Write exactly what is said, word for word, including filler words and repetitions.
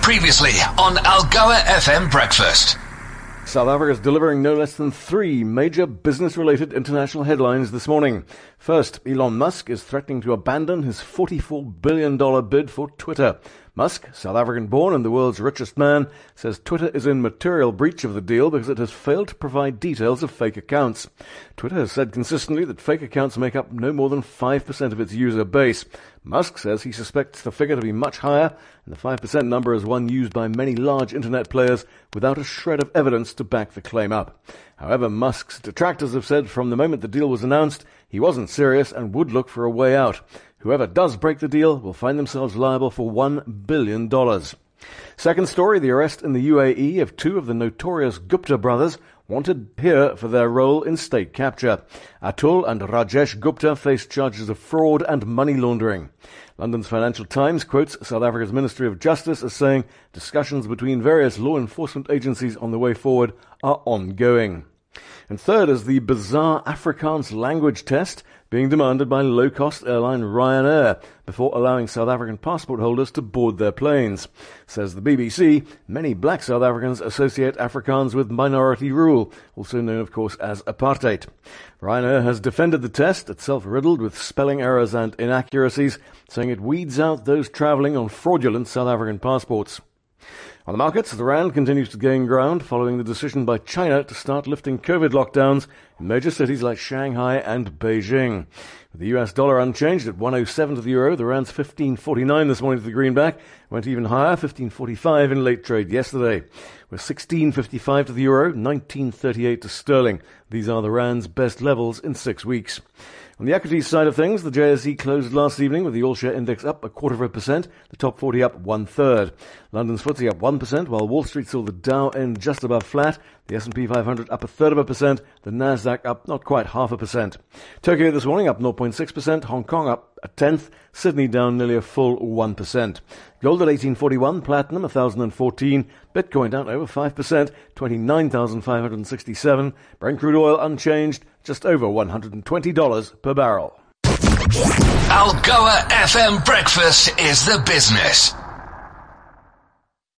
Previously on Algoa F M Breakfast. South Africa is delivering no less than three major business-related international headlines this morning. First, Elon Musk is threatening to abandon his forty-four billion dollars bid for Twitter. Musk, South African-born and the world's richest man, says Twitter is in material breach of the deal because it has failed to provide details of fake accounts. Twitter has said consistently that fake accounts make up no more than five percent of its user base. Musk says he suspects the figure to be much higher, and the five percent number is one used by many large internet players without a shred of evidence to back the claim up. However, Musk's detractors have said from the moment the deal was announced, he wasn't serious and would look for a way out. Whoever does break the deal will find themselves liable for one billion dollars. Second story, the arrest in the U A E of two of the notorious Gupta brothers wanted here for their role in state capture. Atul and Rajesh Gupta faced charges of fraud and money laundering. London's Financial Times quotes South Africa's Ministry of Justice as saying discussions between various law enforcement agencies on the way forward are ongoing. And third is the bizarre Afrikaans language test being demanded by low-cost airline Ryanair before allowing South African passport holders to board their planes. Says the B B C, many black South Africans associate Afrikaans with minority rule, also known, of course, as apartheid. Ryanair has defended the test, itself riddled with spelling errors and inaccuracies, saying it weeds out those travelling on fraudulent South African passports. On the markets, the rand continues to gain ground following the decision by China to start lifting COVID lockdowns in major cities like Shanghai and Beijing. With the U S dollar unchanged at one oh seven to the euro, the rand's fifteen forty-nine this morning to the greenback, went even higher, fifteen forty-five in late trade yesterday. With sixteen fifty-five to the euro, nineteen thirty-eight to sterling. These are the rand's best levels in six weeks. On the equities side of things, the J S E closed last evening with the all-share index up a quarter of a percent, the top forty up one-third. London's F T S E up one percent, while Wall Street saw the Dow end just above flat, the S and P five hundred up a third of a percent, the Nasdaq up not quite half a percent. Tokyo this morning up zero point six percent, Hong Kong up a tenth, Sydney down nearly a full one percent. Gold at eighteen forty-one, platinum one thousand fourteen, Bitcoin down over five percent, twenty-nine thousand five hundred sixty-seven, Brent crude oil unchanged, just over one hundred twenty dollars per barrel. Algoa F M Breakfast is the business.